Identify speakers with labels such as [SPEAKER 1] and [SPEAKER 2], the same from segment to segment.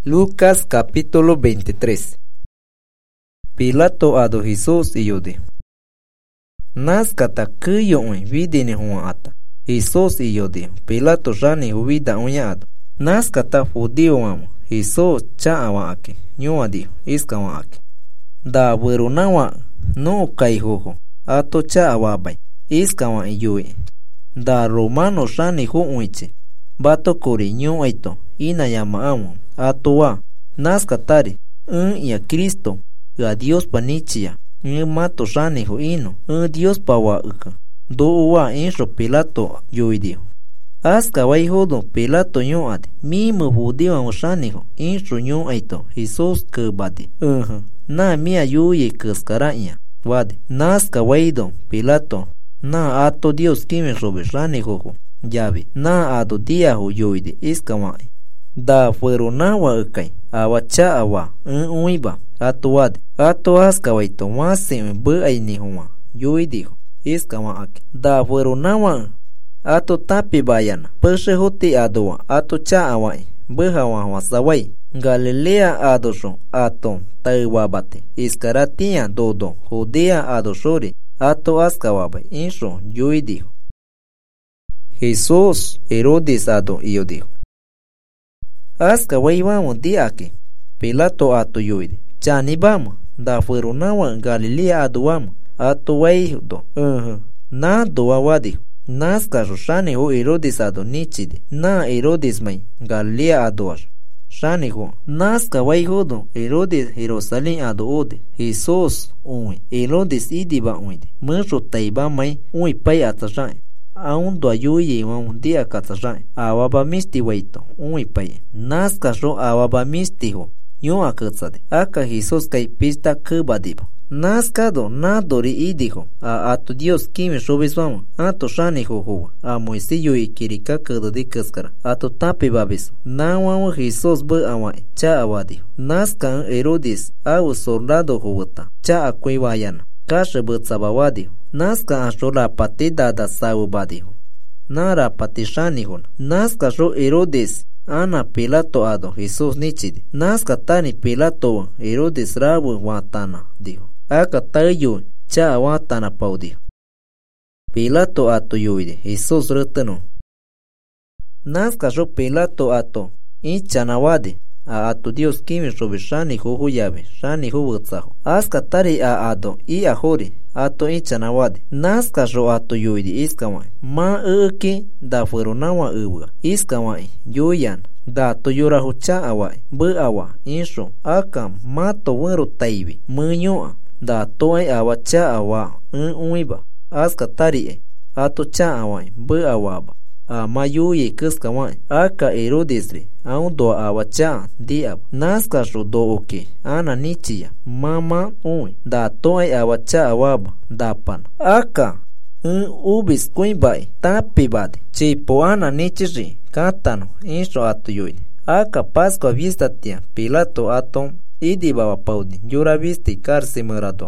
[SPEAKER 1] Lucas capítulo 23. Pilato ado Jesús y yode. Naskata kuyo'e vidini huwa ata. Jesús y yode. Pilato jani huvida uñado. Naskata judío wamo. Jesús cha awake. Nyua dio. Iska wake. Da burunawa no kai hoho. Ato cha awabai. Iska wa yue. Da romano jani hu uiche. Bato kori nyu aito. Ina yama amo. Atoa. Naskatari. Ya Cristo. A Dios panichia. Mato jani hu ino. Dios pawa uka. Do wa enso Pilato yuidio. Aska wai hodo Pilato nyu ade. Mimo judío amo jani hu. Enso nyu aito. Jesus kubadi. Na mia yuye kuskaraña. Wade. Naska waido Pilato. Na ato Dios kime robe jani hu. Llave. Na ado dia hu yuide. Iska wai. Da fueronawa ukai. Awacha awa. Uiba. Ato wade. Ato aska waito. Wase bu aini huwa. Yuidiho. Iska waake. Da fueronawa. Ato tapi bayana. Peshe hoti adowa. Ato cha awai. Buha wa sawai. Galilea adosho. Ato taiwabate. Iskaratia dodo. Judea adoshori. Ato aska wabai. Insho. Yuidiho. Jesús Herodes ado iyo dijo. Aska wai vamos diake. Pilato ato yuide. Chani vamos. Da fueronawa Galilea ado vamos. Ato wai do. Na doa wadi. Naska roshani ho Herodes ado nichide. Na Herodes mai Galilea ado. Shani ho. Naska wai hodo. Herodes Jerusalén ado ode. Jesús ui. Herodes idiba uide. Mensho taiba mai ui pai atashay. Aún do ayuye un día catarrai. Awaba misti waito. Ui pai. Naska ro awaba misti ho. Yo akatsade. Aka Jesús kai pista kubadibo. Naska do na dori idiho. Ato Dios kimi shobiswama. Ato shani ho ho. A moisiyo ikirika kudadi kuskara. Ato tapi babiso. Na wawa Jesús bu awai. Cha awadiho. Naska Herodes. Awu soldado huwata. Cha akui wayana. Kashe butsabawadiho. Naska asho rapati dada sawu badiho. Na rapati shaniho. Naska asho Herodes. Ana Pilato ado Jesús nichide. Naska tani Pilato Herodes rabu watana dijo. Aka tayo cha watana paudiho. Pilato ato yuide. Jesús rutano. Naska asho Pilato ato. Inchanawade. Ato Dios kimi robe shani hu llave. Shani hu butsaho. Aska tari ado. I ahori. Ato inchanawade. Naska ro ato yuidi iskawai. Ma uki da fueronawa uwa. Iskawai. Yuyan. Da to yura hucha awai. Bu awa. Insho. Aka mato wero taibi. Munyoa. Da toai awa cha awa. Uiba. Aska tari ato cha awai. Bu awaba. Ma yuye kuskawai. Aka Herodesre. Aun do awa cha diab. Naska ro do oke. Ana nichia. Mama ui. Da toai awa cha awaba. Da pan. Aka. Ubis kuibai. Tapi bade. Chipo ana nichiri. Katano. Insho ato yuide. Aka Pascua vista tia. Pilato ato. Idi baba paudi. Yura visti karsi murado.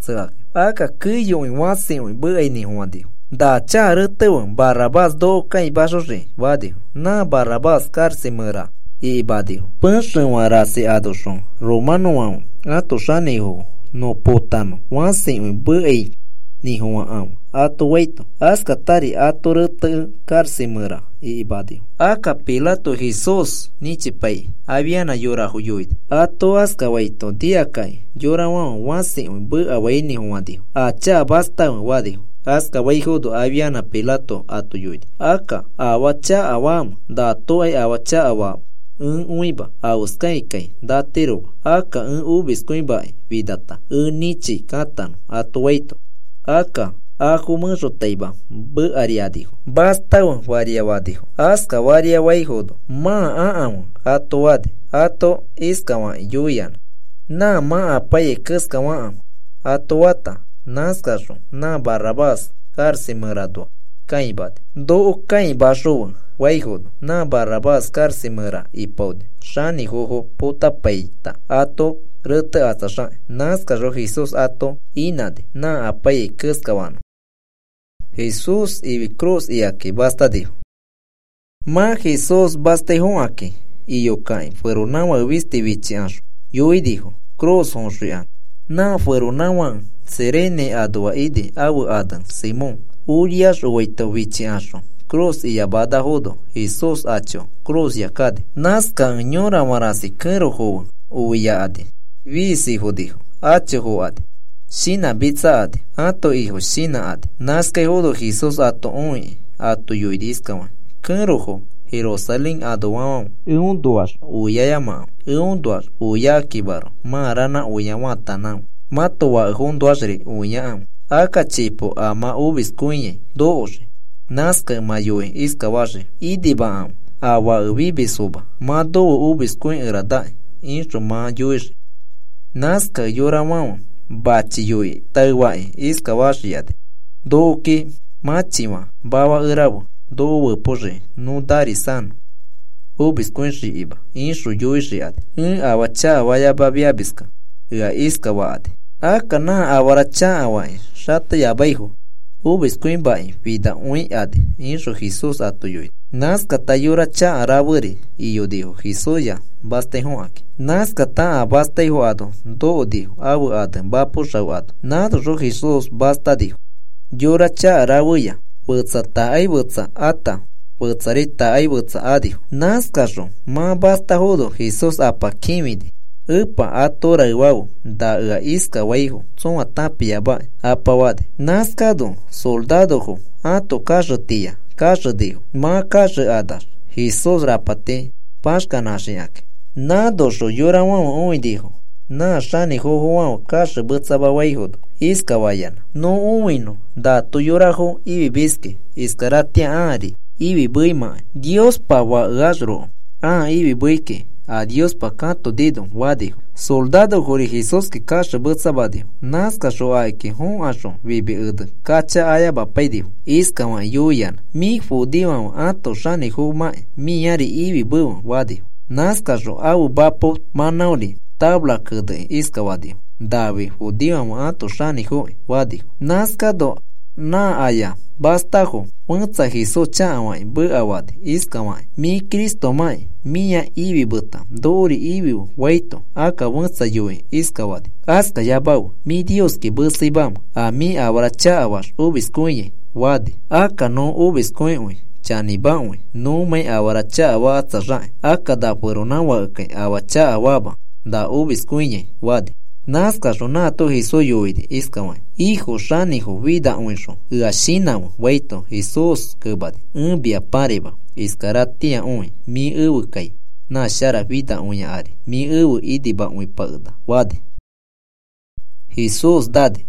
[SPEAKER 1] Aka kuyo wasi bu ni huadi. Da cha rtewa Barrabás do kai bashoshi wadiho. Na Barrabás karsi mura. I badiho. Penshin warasi adoshon. Romano wam. Ato shani ho. No potano. Wasi bu ni huwa am. Ato waito. Aska tari ato rte karsi mura. I badiho. Aka Pilato Jesús nichipai. Aviana yora huyuid. Ato aska waito dia kai. Yora wam wasi bu awai ni huwa diho. Acha basta wadiho. Aska waihodo aviana Pilato ato yuide. Aka awacha awam. Da toai awacha awam. Uiba. Auskai kai. Da tero. Aka ubis kuibai. Vidata. Nichi katano. Ato waito. Aka ajumunso taiba. Bu ariadiho. Basta variawadiho. Aska varia waihodo. Ma aam. Ato wade. Ato iskawa yuyan. Na ma apaye kuskawa. Ato wata. Naskasho. Na Barrabás. Karsi murado. Kaibad. Do kai basho. Waihodo. Na Barrabás karsi mura. Ipode. Shani hoho. Puta peita. Ato. Rute atasha. Naskasho Jesús ato. Inade. Na apaye kuskawano. Jesús y cruz y aquí basta dijo. Ma Jesús basta aquí. y yo caen, fueron agua viste bichiancho. Yo y dijo, cross honrian. Na fueron agua serene adua ide, abu adan, Simón. Urias uito bichiancho. Cross y abada jodo, Jesús acho, cross yakade. Nasca ñora marasi, kero joven, uya ade. Visi dijo, acho ho ade. Shina bitsa ade, ato hijo shina ade. Nasca jodo Jesús ato oi, ato yuiriscawan. Kero ho. Jerusalén adoam duas uyayama duas uyakibaro marana uyawatanam matowa duasri uyam akachipo ama ubis kuñe doje nasca mayoe iskawaje idibam awa bibisuba mado ubis kuñ rada instro mayoe nasca yoramam bachiyoe taiwai iskawashiade doki machima bawa urabo do poje no darisan ubis kunshi iba inshu yuishi ade awacha waya babia biska ya iska wade akana awaracha awai shata ya baiho ubis kuin bai vida ui ade inshu Jesus atuyui naska tayura cha araburi y yo dijo Jesuya baste hoaki naska ta baste hoado do dijo abu ade bapo shawado nado ro Jesus basta dijo yura cha arabuya Wutsa taai wutsa ata, wutsarita ai wutsa adi. Naskasho, ma basta jodo, Jesus apa kimidi. Upa atora iwau, da ua iska waiho, son atapia ba, apa wade. Naskado, soldado ho, ato kasho tia, kasho diho, ma kasho adas. Jesus rapate, pashka nashiake. Nadosho yura wau oi diho. Na shani ho wau kasho butsaba waihodo. Iska wayana, no uino, da tuyurajo y vivisque, iskaratia ari, y buima, Dios pa wagajro, y buike, a Dios pa canto dido, wadijo, soldado jori Jesus que cacha butsabadijo, nasca sho ay que hon asho, vive ud, cacha aya bapaidijo, iska wan yuyan, mi fudiwan ato shani hu mae, mi yari ibi bu wadijo, nasca sho au bapo manauli, tabla kude iska wadijo. Davi judío ato shani hui wadi naskado na aya bastajo punza hiso chawai bu awadi iskawai mi Cristo mai mia ibi buta dori ibi waito aka punza yui iskawadi aska yabau mi Dios que busibam a mi abracha awash ubis kuye wadi aka no ubis kuye chani bawe no mai abracha awatsa rai aka da purona wa kai awacha awaba da ubis kuye wadi Nasca ronato hisoyoide iskawai hijo shanijo vida unsho uashinamo waito Jesus kubadi bia pareba iskaratia ui mi ukai na shara vida unya ari mi idiba ui pauda wade Jesus dade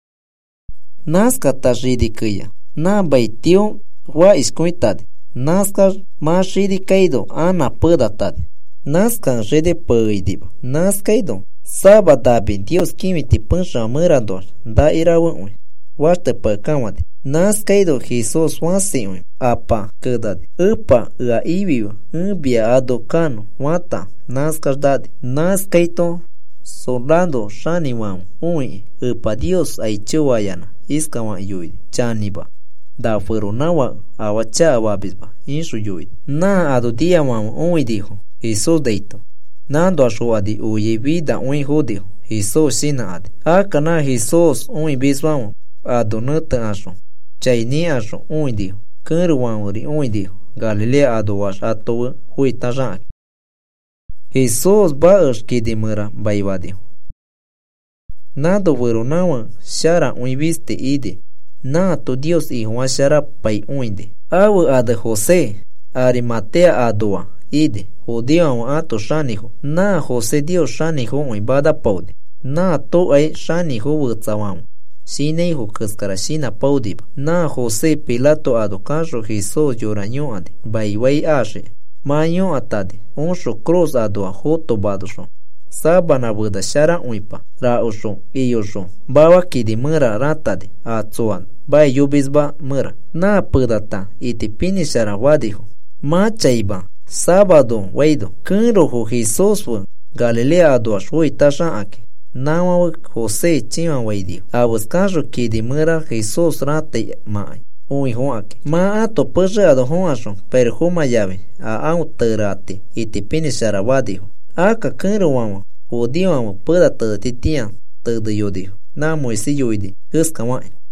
[SPEAKER 1] Nasca tajidikuya na baitio wa iskuitade Nasca mashidikaido ana pudatade Nasca rede paidiba Nascaido Sabadabi Dios kimiti punsha murador da irawi warte pakamade naskaido Jesus wasi apa kedade upa la ibiu bia adokano wata naskardade naskaito soldado shaniwan upa Dios aichuayana iskawa yui chaniba da fueronawa awacha wabisba inshu yui na adodia wan dijo Jesus deito Nando asho adi uye vida ui jodijo Jesus sina adi akana Jesus ui biswamo adonata asho chaini asho ui dijo kerwan uri ui dijo Galilea adowash atowe huita rak Jesus baash kidimura baibadijo Nado veronawan shara ui viste ide na to Dios hijo shara pai uinde awe ade José Arimatea adowa ide judío ato shanijo na José Dios shanijo ibada paude na to ai shanijo wutsawam Sineijo kaskarashina paudiba na José Pilato adokajo Jesus yoraño ade baiwai ashe maño atade onsho cross adoa joto badosho sabana buda shara uipa raosho iyosho bawa kidimura ratade atsuan bai yubisba mura na pudata itipini shara wadijo machaiba sábado weido kenrojo Jesus fu Galilea adoa shui tasha ake nawa José chima weidio abuscajo kidimura Jesus rate mai Uy Juanque. Ma ato perreado Juanson, pero Juma llave, a auterate, y te pine sarabadijo. Aka kenruama, judío pueda te titian, te de yodijo. Na moisi yoidi, kuskama.